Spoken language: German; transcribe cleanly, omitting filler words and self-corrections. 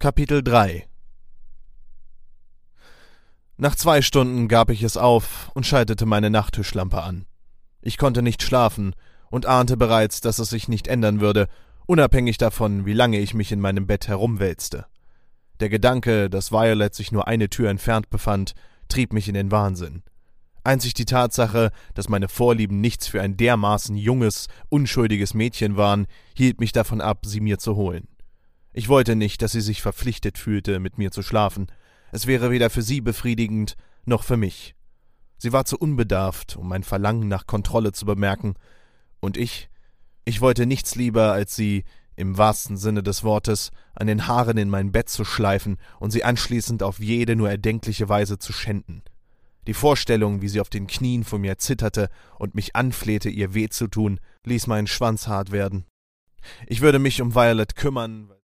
Kapitel 3 Nach 2 Stunden gab ich es auf und schaltete meine Nachttischlampe an. Ich konnte nicht schlafen und ahnte bereits, dass es sich nicht ändern würde, unabhängig davon, wie lange ich mich in meinem Bett herumwälzte. Der Gedanke, dass Violet sich nur eine Tür entfernt befand, trieb mich in den Wahnsinn. Einzig die Tatsache, dass meine Vorlieben nichts für ein dermaßen junges, unschuldiges Mädchen waren, hielt mich davon ab, sie mir zu holen. Ich wollte nicht, dass sie sich verpflichtet fühlte, mit mir zu schlafen. Es wäre weder für sie befriedigend, noch für mich. Sie war zu unbedarft, um mein Verlangen nach Kontrolle zu bemerken. Und ich wollte nichts lieber, als sie, im wahrsten Sinne des Wortes, an den Haaren in mein Bett zu schleifen und sie anschließend auf jede nur erdenkliche Weise zu schänden. Die Vorstellung, wie sie auf den Knien vor mir zitterte und mich anflehte, ihr weh zu tun, ließ meinen Schwanz hart werden. Ich würde mich um Violet kümmern,